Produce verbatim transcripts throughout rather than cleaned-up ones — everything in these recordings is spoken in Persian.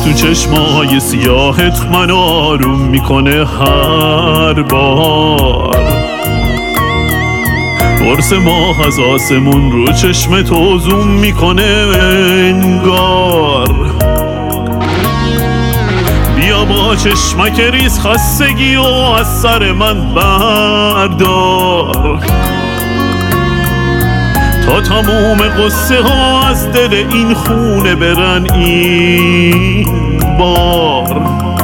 تو چشمای سیاهت من آروم میکنه هر بار. قرص ماه از آسمون رو چشم تو زوم میکنه انگار. بیا با چشمک ریز خستگی و از سر من بردار، تا تموم قصه ها از دل این خونه برن این بار.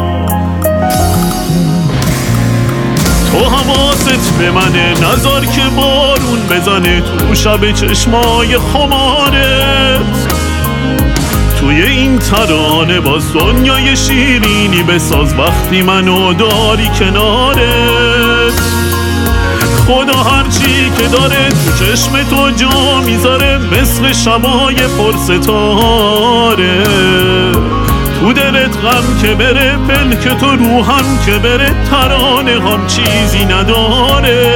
تو حواست به منه، نذار که بارون بزنه تو شب چشمای خمارت. توی این ترانه باز دنیای شیرینی بساز وقتی منو داری کنارت. خدا هرچی که داره تو چشم تو جا میذاره، مثل شبای پرستاره. تو دلت غم که بره، پلک تو روحم که بره، ترانه هم چیزی نداره.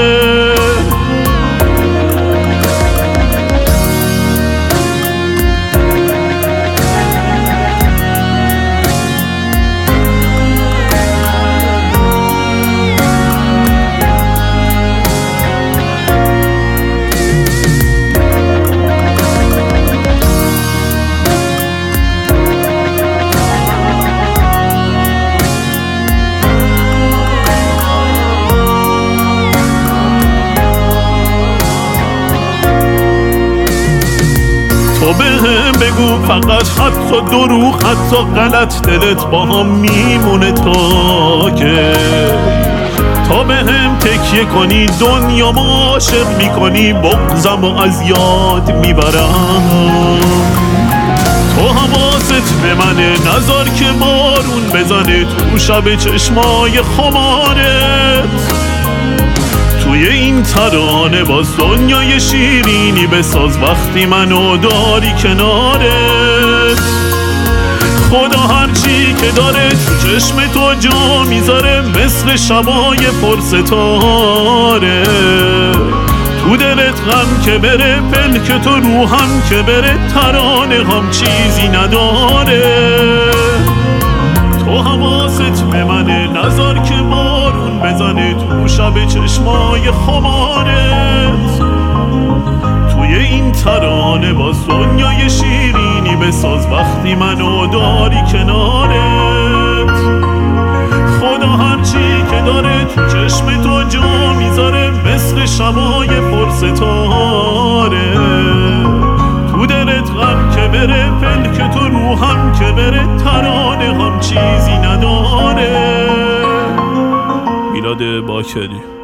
تو به هم بگو فقط، حتی دروغ حتی غلط دلت با هم میمونه تا که. تا به هم تکیه کنی دنیا ما عاشق میکنی، بغضم و از یاد میبرم. تو حواست به منه، نذار که بارون بزنه تو شب چشمای خمارت. توی این ترانه باز دنیای شیرینی بساز وقتی منو داری کنارت. خدا هرچی که داره تو چشم تو جا میذاره، مثل شبای پرستاره. تو دلت غم که بره، پلک تو روحم که بره، ترانه هم چیزی نداره. تو حواست به منه، نذار که بارون بزنه تو شب چشمای خمارت. توی این ترانه باز دنیای شیرینی بساز وقتی منو داری کنارت. خدا هرچی که داره تو چشم تو جا میذاره، مثل شبای پرستاره. تو دلت غم که بره، پلک تو روحم که بره، ترانه هم چیزی نداره. میلاد باکری.